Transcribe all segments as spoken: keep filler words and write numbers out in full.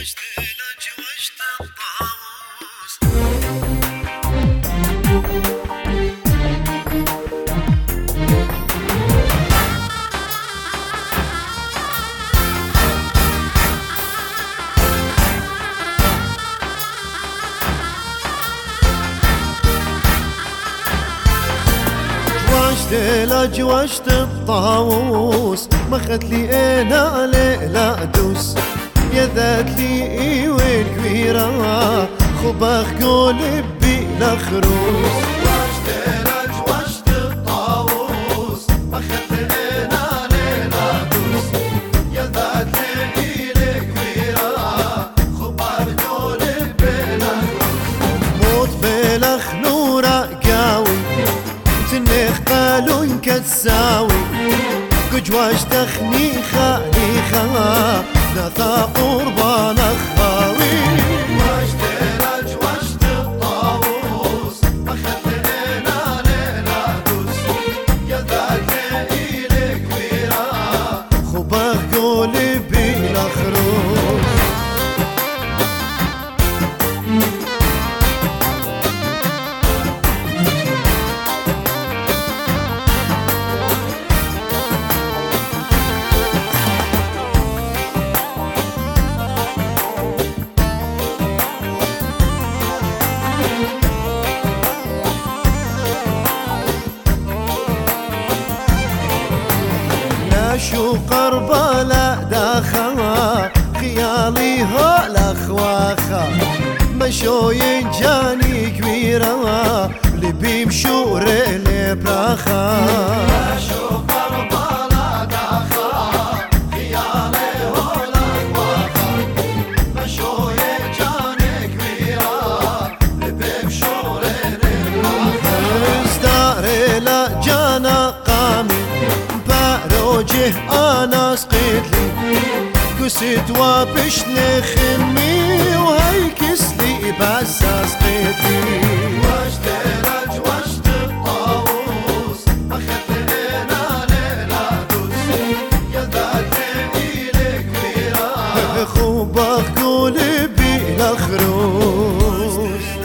جوجت الطاووس مخت لي انا ليلة دوس يا ذات لي ايوين كبيرة خباخ قولي بلا خروس. جوجت الطاووس مخت لي انا ليلة دوس يا ذات لي ايوين كبيرة خباخ قولي بلا خروس. موت بلا خنورة قاوي تنخ قالوا انك تساوي قجواج تخني خاني خا نثا قربان خاوي. واجتنا جوجت الطاووس مخت لنا ليلة دوس يا ذاك ليلة كبيرة خباخ قولي بلا خروس. شو قربلا داخا خيالي هلا خواخا مشوين جاني كبيرة اللي بيمشوا ريلي براخا. شو قربلا داخا خيالي هلا خواخا مشوين جاني كبيرة اللي بيمشوا ريلي براخا. ازداري لا جانا قامي وجه انا سقيت لي كسيت وابش لخمي وهي كسلي بس سقيت لي. واجتنا جوجت الطاووس مخت لنا ليلة دوس يا ذاك ليلة كبيرة خباخ قولي بلا خروس.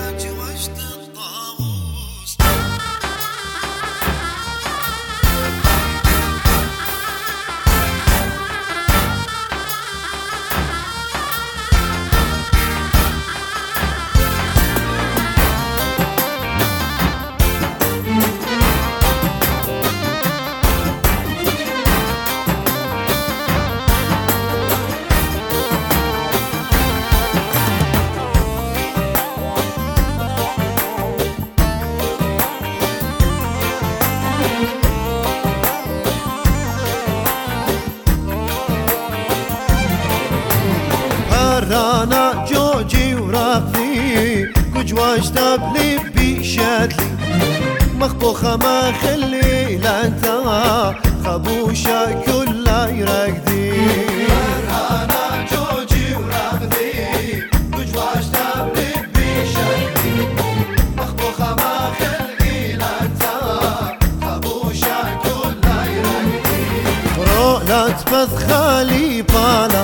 رانا جوجي ورافي كجواج تبلي بيشاتلي مخبوخة ما خلي لا انت خبوشة كلها يرقدي. رانا جوجي ورافي كجواج تبلي بيشاتلي مخبوخة ما خلي لا انت خبوشة كلها يرقدي. رولات بثخالي بالا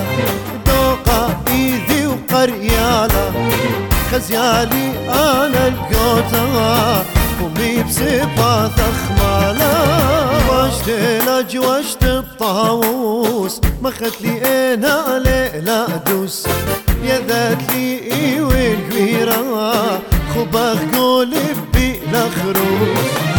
ايذي وقريالا خزيالي انا القوتا امي بسبا ثخمالا. واجتنا جوجت الطاووس مخت لي انا ليلة دوس يا ذات لي ايوين كبيرة خباخ قولي بلا خروس.